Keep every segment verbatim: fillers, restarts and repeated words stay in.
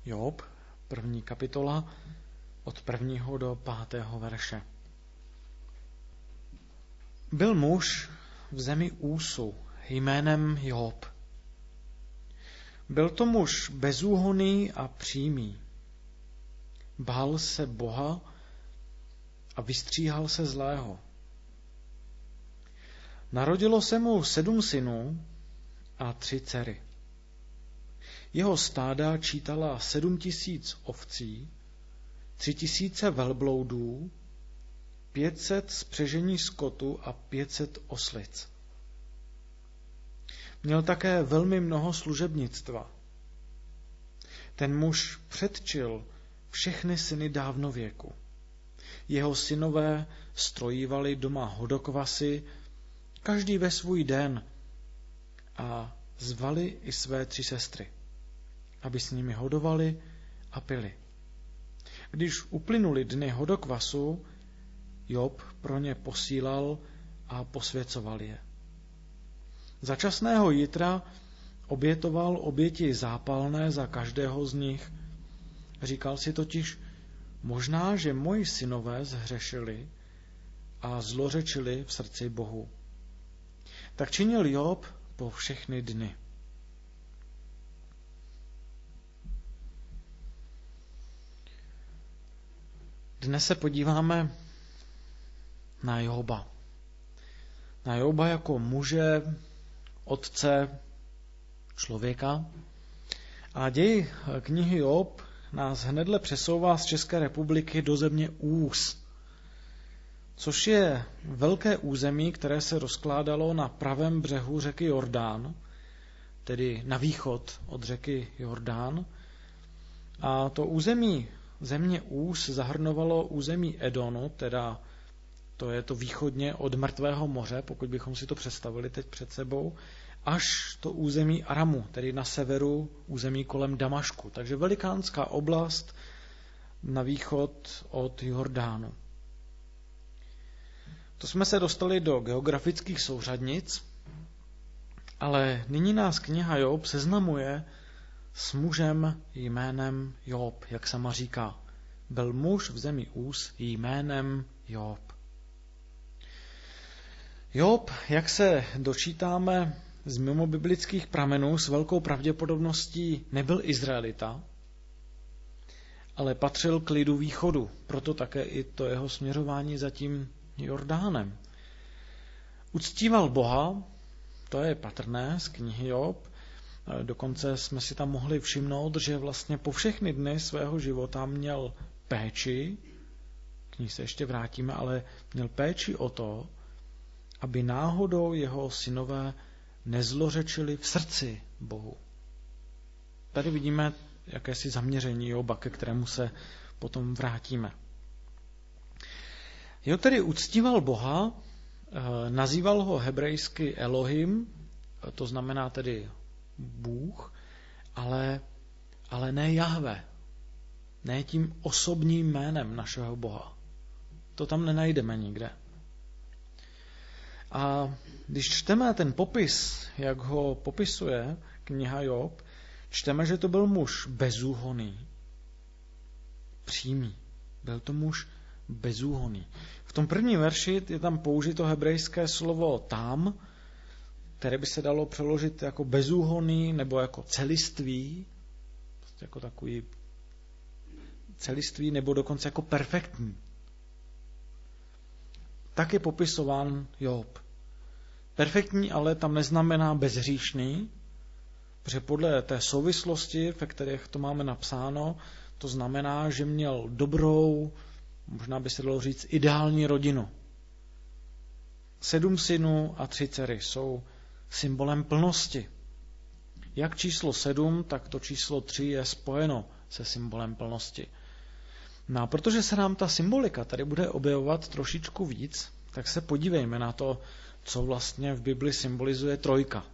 Job, první kapitola, od prvního do pátého verše. Byl muž v zemi Úsu jménem Job. Byl to muž bezúhonný a přímý. Bál se Boha a vystříhal se zlého. Narodilo se mu sedm synů a tři dcery. Jeho stáda čítala sedm tisíc ovcí, tři tisíce velbloudů, pět set spřežení skotu a pět set oslic. Měl také velmi mnoho služebnictva. Ten muž předčil všechny syny dávnověku. Jeho synové strojívali doma hodokvasy, každý ve svůj den, a zvali i své tři sestry, aby s nimi hodovali a pili. Když uplynuly dny hodokvasu, Job pro ně posílal a posvěcoval je. Za časného jitra obětoval oběti zápalné za každého z nich. Říkal si totiž, možná, že moji synové zhřešili a zlořečili v srdci Bohu. Tak činil Job po všechny dny. Dnes se podíváme na Joba. Na Joba jako muže, otce, člověka. A děj knihy Job nás hnedle přesouvá z České republiky do země Ús, což je velké území, které se rozkládalo na pravém břehu řeky Jordán, tedy na východ od řeky Jordán. A to území země Ús zahrnovalo území Edonu, teda to je to východně od Mrtvého moře, pokud bychom si to představili teď před sebou, až to území Aramu, tedy na severu území kolem Damašku. Takže velikánská oblast na východ od Jordánu. To jsme se dostali do geografických souřadnic, ale nyní nás kniha Job seznamuje s mužem jménem Job, jak sama říká. Byl muž v zemi Ús jménem Job. Job, jak se dočítáme z mimobiblických pramenů, s velkou pravděpodobností nebyl Izraelita, ale patřil k lidu východu, proto také i to jeho směřování za tím Jordánem. Uctíval Boha, to je patrné z knihy Job, dokonce jsme si tam mohli všimnout, že vlastně po všechny dny svého života měl péči, k ní se ještě vrátíme, ale měl péči o to, aby náhodou jeho synové nezlořečili v srdci Bohu. Tady vidíme jakési zaměření Joba, ke kterému se potom vrátíme. Jo, tedy uctíval Boha, nazýval ho hebrejsky Elohim, to znamená tedy Bůh, ale, ale ne Jahve, ne tím osobním jménem našeho Boha. To tam nenajdeme nikde. A když čteme ten popis, jak ho popisuje kniha Job, čteme, že to byl muž bezúhonný, přímý. Byl to muž bezúhonný. V tom prvním verši je tam použito hebrejské slovo tam, které by se dalo přeložit jako bezúhonný nebo jako celistvý, jako takový celistvý nebo dokonce jako perfektní. Tak je popisován Job. Perfektní ale tam neznamená bezhříšný, protože podle té souvislosti, ve kterých to máme napsáno, to znamená, že měl dobrou, možná by se dalo říct, ideální rodinu. Sedm synů a tři dcery jsou symbolem plnosti. Jak číslo sedm, tak to číslo tři je spojeno se symbolem plnosti. No a protože se nám ta symbolika tady bude objevovat trošičku víc, tak se podívejme na to, co vlastně v Bibli symbolizuje trojka.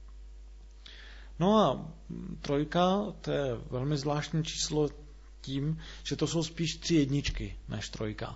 No a trojka, to je velmi zvláštní číslo tím, že to jsou spíš tři jedničky než trojka.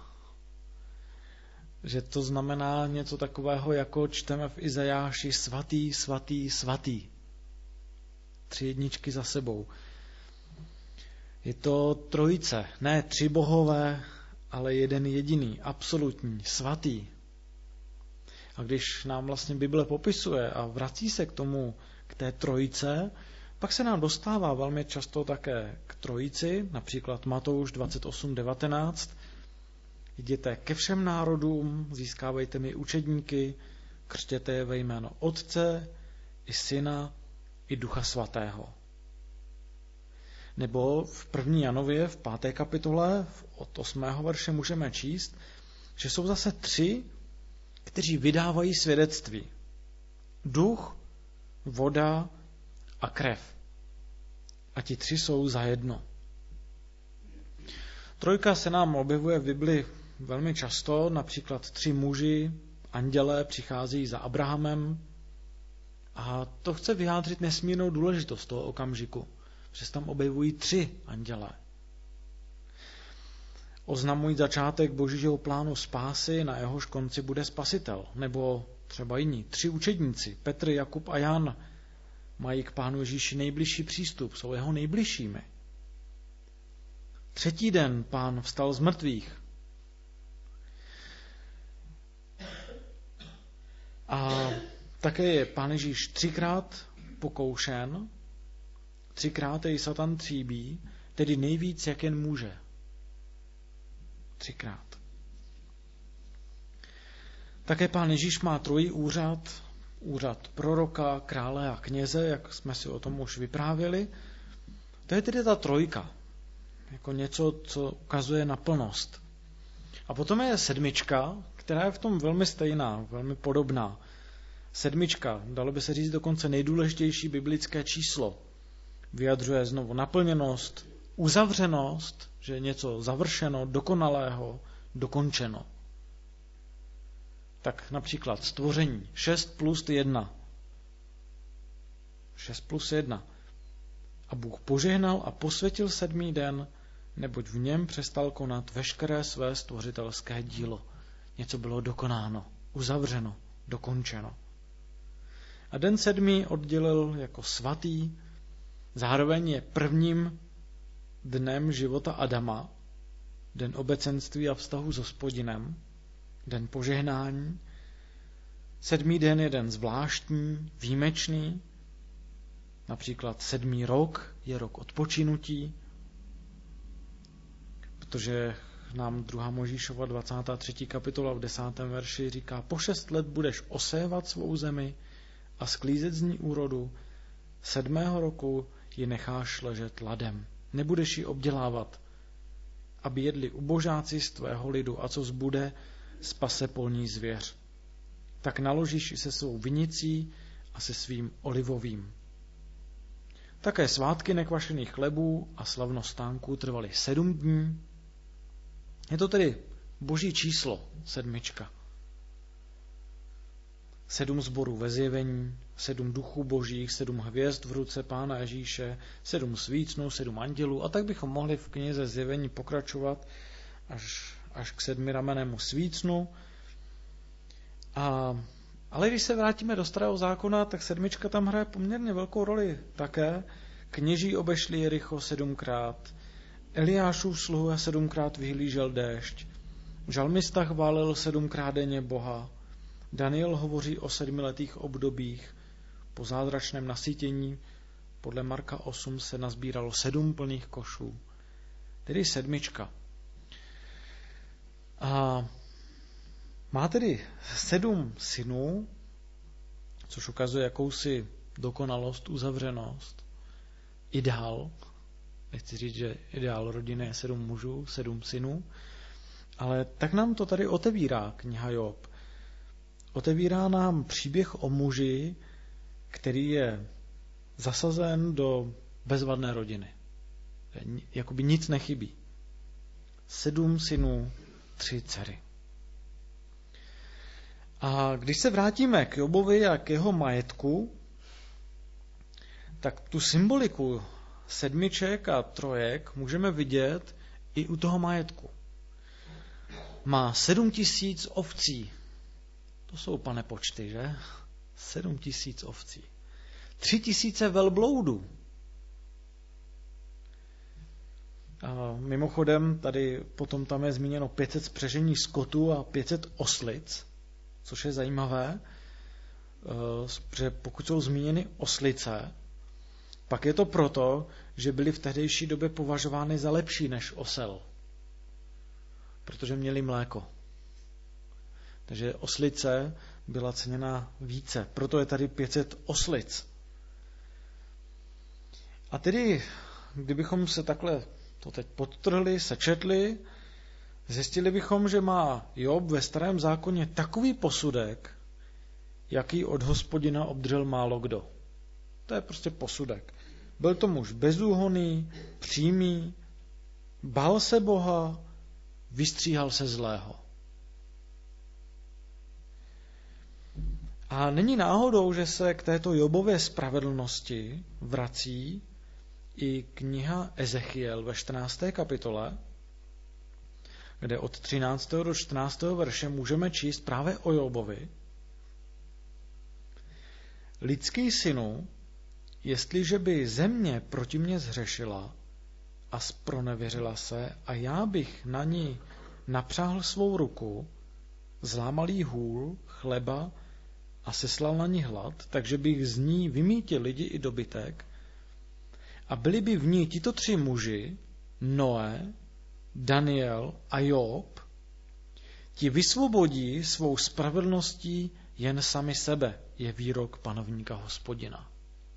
Že to znamená něco takového, jako čteme v Izajáši svatý, svatý, svatý. Tři jedničky za sebou. Je to trojice, ne tři bohové, ale jeden jediný, absolutní, svatý. A když nám vlastně Bible popisuje a vrací se k tomu, k té trojice, pak se nám dostává velmi často také k trojici, například Matouš dvacet osm devatenáct. Jděte ke všem národům, získávejte mi učedníky, křtěte je ve jméno Otce, i Syna, i Ducha Svatého. Nebo v první Janově, v páté kapitole, od osmého verše můžeme číst, že jsou zase tři, kteří vydávají svědectví. Duch, voda a krev. A ti tři jsou zajedno. Trojka se nám objevuje v Bibli velmi často, například tři muži, andělé přichází za Abrahamem a to chce vyjádřit nesmírnou důležitost toho okamžiku, že se tam objevují tři andělé. Oznamují začátek božího plánu spásy, na jehož konci bude spasitel, nebo třeba jiní, tři učedníci, Petr, Jakub a Jan, mají k Pánu Ježíši nejbližší přístup, jsou jeho nejbližšími. Třetí den Pán vstal z mrtvých. A také je Pán Ježíš třikrát pokoušen, třikrát jej Satan tříbí, tedy nejvíc, jak jen může. Třikrát. Také Pán Ježíš má trojí úřad, úřad proroka, krále a kněze, jak jsme si o tom už vyprávěli. To je tedy ta trojka, jako něco, co ukazuje naplnost. A potom je sedmička, která je v tom velmi stejná, velmi podobná. Sedmička, dalo by se říct dokonce nejdůležitější biblické číslo. Vyjadřuje znovu naplněnost, uzavřenost, že je něco završeno, dokonalého, dokončeno. Tak například stvoření šest plus jedna. šest plus jedna. A Bůh požehnal a posvětil sedmý den, neboť v něm přestal konat veškeré své stvořitelské dílo. Něco bylo dokonáno, uzavřeno, dokončeno. A den sedmý oddělil jako svatý, zároveň je prvním dnem života Adama, den obecenství a vztahu s Hospodinem, den požehnání. Sedmý den je den zvláštní, výjimečný, například sedmý rok je rok odpočinutí, protože nám druhá Mojžíšova dvacátá třetí kapitola v desátém verši říká: po šest let budeš osévat svou zemi a sklízet z ní úrodu, sedmého roku ji necháš ležet ladem. Nebudeš ji obdělávat, aby jedli ubožáci z tvého lidu a co zbude, spase polní zvěř. Tak naložíš i se svou vinicí a se svým olivovým. Také svátky nekvašených chlebů a slavnostánků trvaly sedm dní. Je to tedy boží číslo, sedmička. Sedm zborů ve zjevení, sedm duchů božích, sedm hvězd v ruce Pána Ježíše, sedm svícnů, sedm andělů a tak bychom mohli v knize Zjevení pokračovat až, až k sedmiramenému svícnu. A, ale když se vrátíme do Starého zákona, tak sedmička tam hraje poměrně velkou roli také. Kněží obešli Jericho sedmkrát, Eliášův sluha sedmkrát vyhlížel déšť, žalmista chválil sedmkrát denně Boha, Daniel hovoří o sedmiletých obdobích, po zázračném nasytění podle Marka osm se nazbíralo sedm plných košů, tedy sedmička. A má tedy sedm synů, což ukazuje jakousi dokonalost, uzavřenost, ideál. Nechci říct, že ideál rodiny je sedm mužů, sedm synů, ale tak nám to tady otevírá kniha Job. Otevírá nám příběh o muži, který je zasazen do bezvadné rodiny. Jakoby nic nechybí. Sedm synů, tři dcery. A když se vrátíme k Jobovi a k jeho majetku, tak tu symboliku sedmiček a trojek můžeme vidět i u toho majetku. Má sedm tisíc ovcí. To jsou, pane, počty, že? Sedm tisíc ovcí. Tři tisíce velbloudů. A mimochodem, tady potom tam je zmíněno pět set spřežení skotu a pět set oslic, což je zajímavé, protože pokud jsou zmíněny oslice, pak je to proto, že byly v tehdejší době považovány za lepší než osel, protože měli mléko. Takže oslice byla ceněna více, proto je tady pět set oslic. A tedy, kdybychom se takhle to teď podtrhli, sečetli, zjistili bychom, že má Job ve Starém zákoně takový posudek, jaký od Hospodina obdržel málo kdo. To je prostě posudek. Byl to muž bezúhonný, přímý, bál se Boha, vystříhal se zlého. A není náhodou, že se k této Jobově spravedlnosti vrací i kniha Ezechiel ve čtrnácté kapitole, kde od třináctého do čtrnáctého verše můžeme číst právě o Jobovi. Lidský synu, jestliže by země proti mně zhřešila a zpronevěřila se a já bych na ní napřáhl svou ruku, zlámal jí hůl, chleba a seslal na ní hlad, takže bych z ní vymítil lidi i dobytek, a byli by v ní tito tři muži, Noé, Daniel a Job, ti vysvobodí svou spravedlností jen sami sebe, je výrok panovníka Hospodina.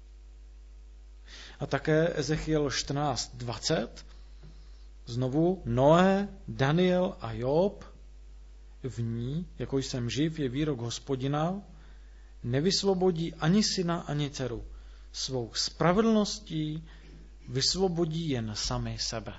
A také Ezechiel čtrnáct dvacet, znovu Noé, Daniel a Job, v ní, jako jsem živ, je výrok Hospodina, nevysvobodí ani syna, ani dceru. Svou spravedlností vysvobodí jen sami sebe.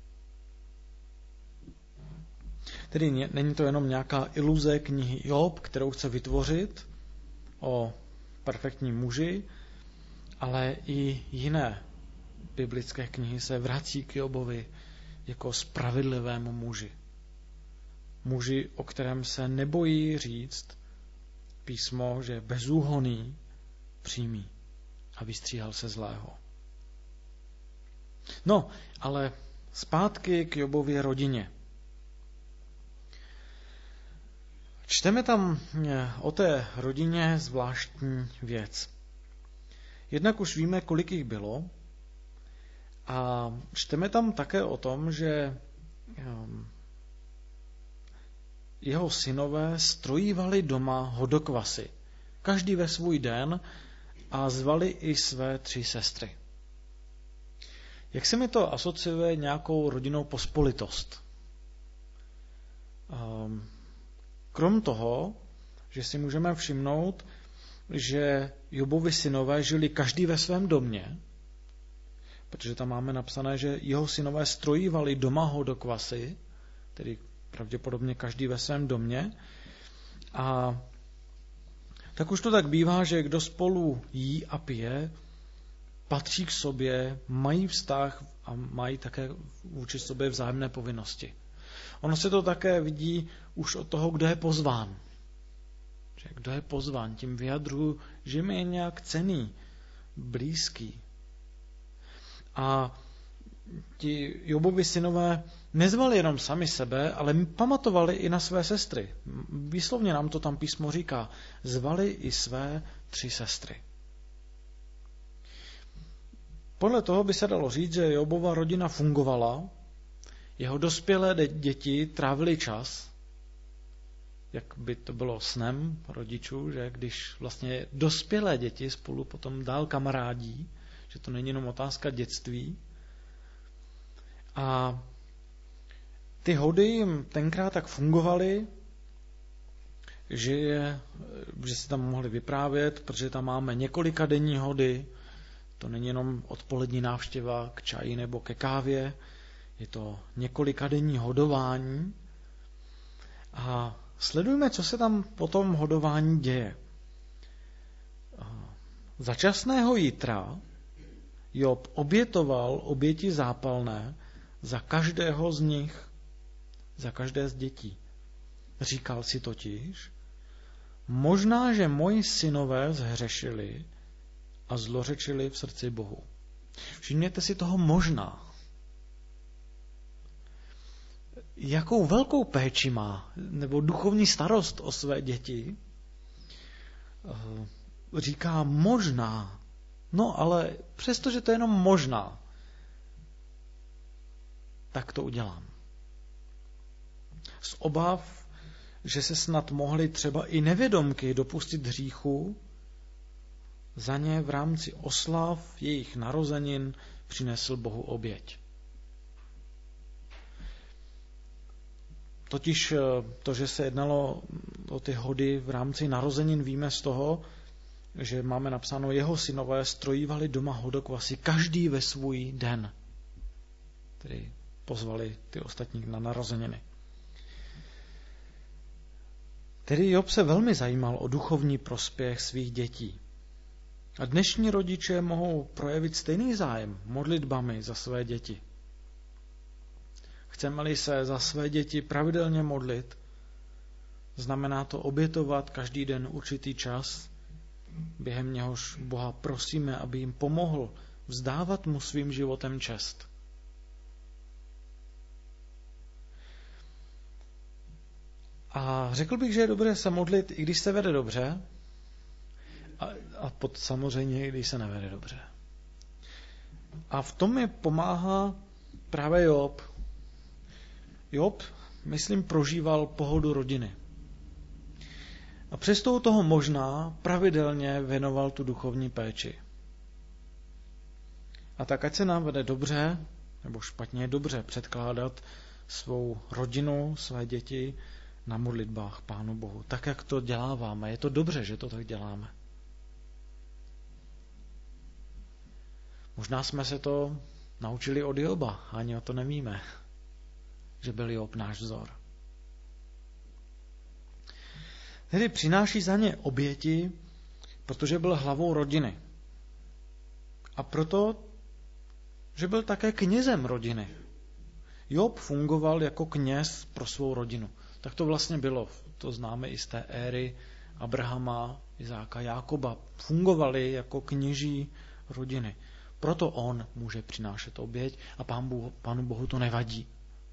Tedy není to jenom nějaká iluze knihy Job, kterou chce vytvořit o perfektním muži, ale i jiné biblické knihy se vrací k Jobovi jako spravedlivému muži. Muži, o kterém se nebojí říct písmo, že je bezúhonný, přímý a vystříhal se zlého. No, ale zpátky k Jobově rodině. Čteme tam o té rodině zvláštní věc. Jednak už víme, kolik jich bylo, a čteme tam také o tom, že jeho synové strojívali doma hodokvasy, každý ve svůj den, a zvali i své tři sestry. Jak se mi to asociuje nějakou rodinnou pospolitost? Krom toho, že si můžeme všimnout, že Jobovi synové žili každý ve svém domě, protože tam máme napsané, že jeho synové strojívali doma hodokvasy, tedy pravděpodobně každý ve svém domě, a tak už to tak bývá, že kdo spolu jí a pije, patří k sobě, mají vztah a mají také vůči sobě vzájemné povinnosti. Ono se to také vidí už od toho, kdo je pozván. Že kdo je pozván, tím vyjadruju, že mi je nějak cenný, blízký. A ti Jobovi synové nezvali jenom sami sebe, ale pamatovali i na své sestry. Výslovně nám to tam písmo říká. Zvali i své tři sestry. Podle toho by se dalo říct, že Jobova rodina fungovala, jeho dospělé děti trávili čas, jak by to bylo snem rodičů, že když vlastně dospělé děti spolu potom dál kamarádí, že to není jenom otázka dětství. A ty hody jim tenkrát tak fungovaly, že, je, že si tam mohli vyprávět, protože tam máme několika denní hody, to není jenom odpolední návštěva k čaji nebo ke kávě, je to několika denní hodování. A sledujme, co se tam po tom hodování děje. Za časného jitra Job obětoval oběti zápalné za každého z nich, za každé z dětí. Říkal si totiž, možná, že moji synové zhřešili a zlořečili v srdci Bohu. Všimněte si toho možná. jakou velkou péči má, nebo duchovní starost o své děti, říká možná. No ale přestože to je jenom možná, tak to udělám. Z obav, že se snad mohli třeba i nevědomky dopustit hříchu, za ně v rámci oslav jejich narozenin přinesl Bohu oběť. Totiž to, že se jednalo o ty hody v rámci narozenin, víme z toho, že máme napsáno, jeho synové strojívali doma hodokvasy každý ve svůj den. Tedy pozvali ty ostatní na narozeniny. Tedy Job se velmi zajímal o duchovní prospěch svých dětí. A dnešní rodiče mohou projevit stejný zájem modlitbami za své děti. Chceme-li se za své děti pravidelně modlit, znamená to obětovat každý den určitý čas, během něhož Boha prosíme, aby jim pomohl vzdávat mu svým životem čest. A řekl bych, že je dobré se modlit, i když se vede dobře, a, a pod, samozřejmě, i když se nevede dobře. A v tom mi pomáhá právě Job. Job, myslím, prožíval pohodu rodiny. A přesto toho možná pravidelně věnoval tu duchovní péči. A tak ať se nám vede dobře, nebo špatně dobře předkládat svou rodinu, své děti na modlitbách Pánu Bohu. Tak, jak to děláváme. Je to dobře, že to tak děláme. Možná jsme se to naučili od Joba, ani o to nevíme, že byl Job náš vzor. Tedy přináší za ně oběti, protože byl hlavou rodiny. A proto, že byl také knězem rodiny. Job fungoval jako kněz pro svou rodinu. Tak to vlastně bylo. To známe i z té éry Abrahama, Izáka, Jákoba. Fungovali jako kněží rodiny. Proto on může přinášet oběť a pán Bohu, Pánu Bohu to nevadí.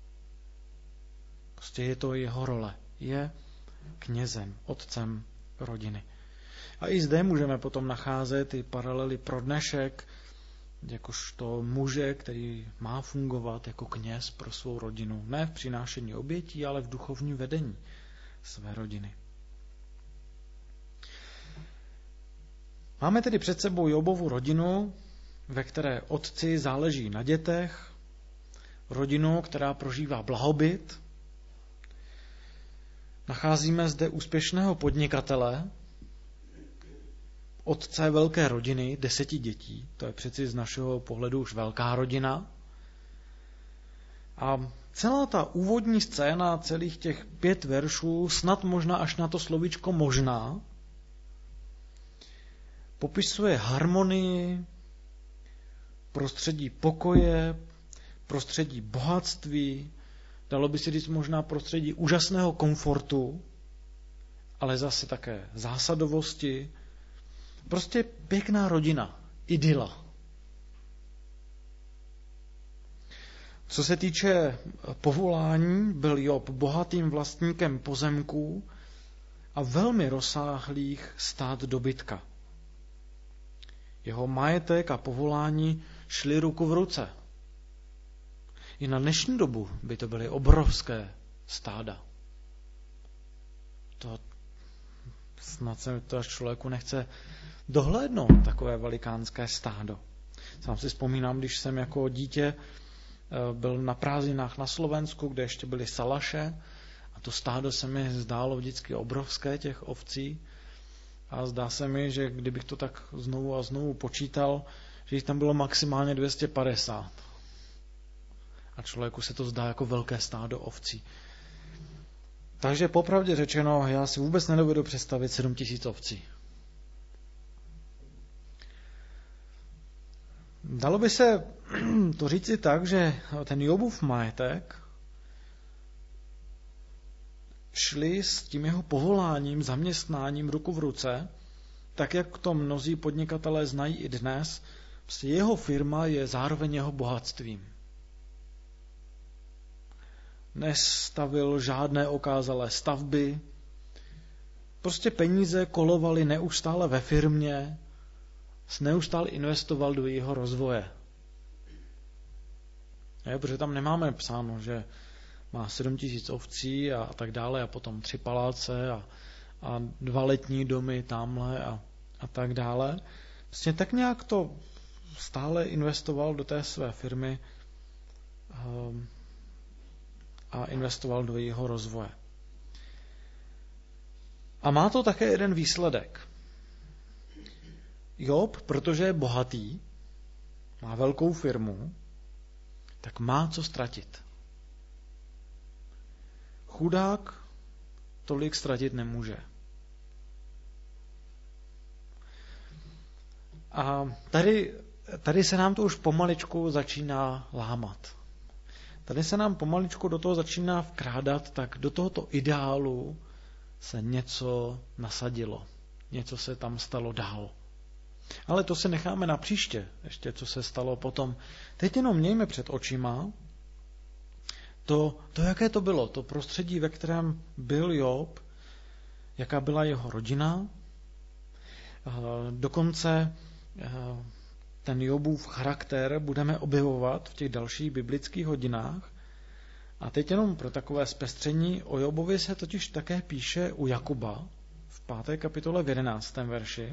Prostě je to jeho role. Je knězem, otcem rodiny. A i zde můžeme potom nacházet ty paralely pro dnešek, jakožto muže, který má fungovat jako kněz pro svou rodinu. Ne v přinášení obětí, ale v duchovním vedení své rodiny. Máme tedy před sebou Jobovu rodinu, ve které otci záleží na dětech, rodinu, která prožívá blahobyt. Nacházíme zde úspěšného podnikatele, otce velké rodiny, deseti dětí. To je přeci z našeho pohledu už velká rodina. A celá ta úvodní scéna, celých těch pět veršů, snad možná až na to slovíčko možná, popisuje harmonii, prostředí pokoje, prostředí bohatství, dalo by se říct možná prostředí úžasného komfortu, ale zase také zásadovosti. Prostě pěkná rodina, idyla. Co se týče povolání, byl Job bohatým vlastníkem pozemků a velmi rozsáhlých stád dobytka. Jeho majetek a povolání šly ruku v ruce. I na dnešní dobu by to byly obrovské stáda. To snad se to až člověku nechce dohlédnout, takové velikánské stádo. Sám si vzpomínám, když jsem jako dítě byl na prázdninách na Slovensku, kde ještě byly salaše, a to stádo se mi zdálo vždycky obrovské, těch ovcí, a zdá se mi, že kdybych to tak znovu a znovu počítal, že jich tam bylo maximálně dvě stě padesát. A člověku se to zdá jako velké stádo ovcí. Takže popravdě řečeno, já si vůbec nedovedu představit sedm tisíc ovcí. Dalo by se to říci tak, že ten Jobův majetek šli s tím jeho povoláním, zaměstnáním ruku v ruce, tak jak to mnozí podnikatelé znají i dnes, prostě jeho firma je zároveň jeho bohatstvím. nestavil žádné okázalé stavby. Prostě peníze kolovaly neustále ve firmě, neustále investoval do jejího rozvoje. Je, protože tam nemáme psáno, že má sedm tisíc ovcí a, a tak dále a potom tři paláce a, a dva letní domy tamhle a, a tak dále. Prostě tak nějak to stále investoval do té své firmy um, a investoval do jejího rozvoje. A má to také jeden výsledek. Job, protože je bohatý, má velkou firmu, tak má co ztratit. Chudák tolik ztratit nemůže. A tady, tady se nám to už pomaličku začíná lámat. Tady se nám pomaličku do toho začíná vkrádat, tak do tohoto ideálu se něco nasadilo. Něco se tam stalo dál. Ale to si necháme na příště, ještě co se stalo potom. Teď jenom mějme před očima to, to, jaké to bylo, to prostředí, ve kterém byl Job, jaká byla jeho rodina. Dokonce ten Jobův charakter budeme objevovat v těch dalších biblických hodinách. A teď jenom pro takové zpestření, o Jobovi se totiž také píše u Jakuba v páté kapitole v jedenáctém verši,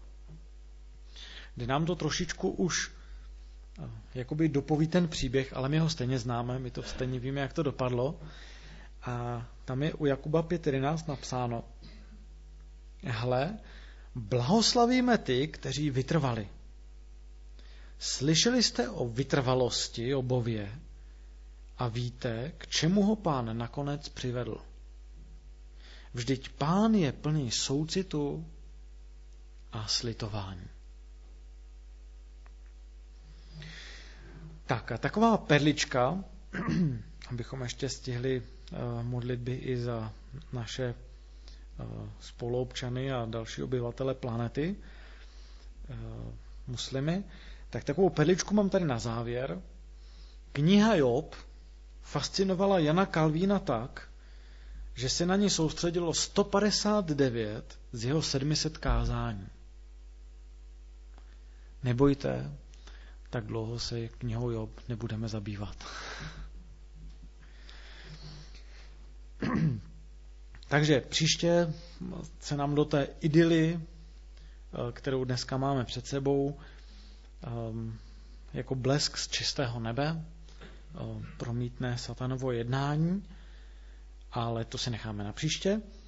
kde nám to trošičku už jakoby dopoví ten příběh, ale my ho stejně známe, my to stejně víme, jak to dopadlo. A tam je u Jakuba pět jedenáct napsáno: Hle, blahoslavíme ty, kteří vytrvali. Slyšeli jste o vytrvalosti Jobově a víte, k čemu ho Pán nakonec přivedl. Vždyť Pán je plný soucitu a slitování. Tak a taková perlička, abychom ještě stihli uh, modlitby i za naše uh, spoluobčany a další obyvatele planety, uh, muslimy, tak takovou perličku mám tady na závěr. Kniha Job fascinovala Jana Kalvína tak, že se na ní soustředilo sto padesát devět z jeho sedmi set kázání. Nebojte, tak dlouho se knihou Job nebudeme zabývat. Takže příště se nám do té idyly, kterou dneska máme před sebou, jako blesk z čistého nebe, promítne satanovo jednání, ale to si necháme na příště.